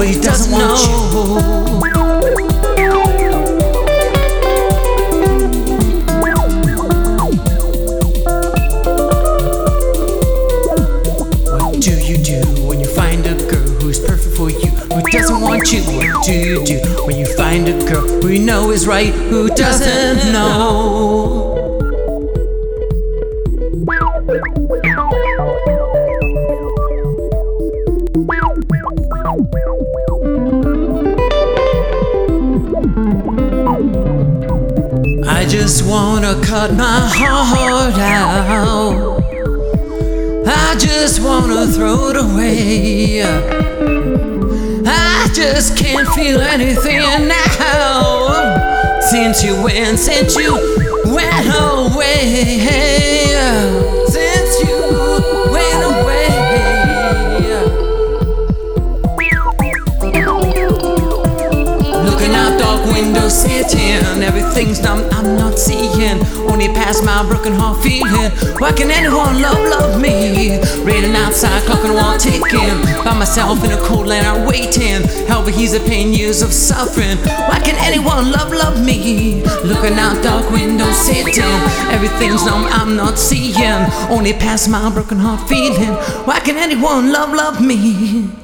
but he doesn't want you. What do you do when you find a girl who's perfect for you, who doesn't want you? What do you do when you find a girl who you know is right, who doesn't know? I just wanna cut my heart out. I just wanna throw it away. I just can't feel anything now since you went away. Since you went away. Looking out dark window, sitting, everything's numb, I'm not seeing, only past my broken heart feeling. Why can anyone love me? Raining outside, clock on the wall ticking, by myself in a cold land I'm waiting. Help ease the pain, years of suffering. Why can anyone love me? Looking out dark window, sitting, everything's numb, I'm not seeing, only past my broken heart feeling. Why can anyone love me?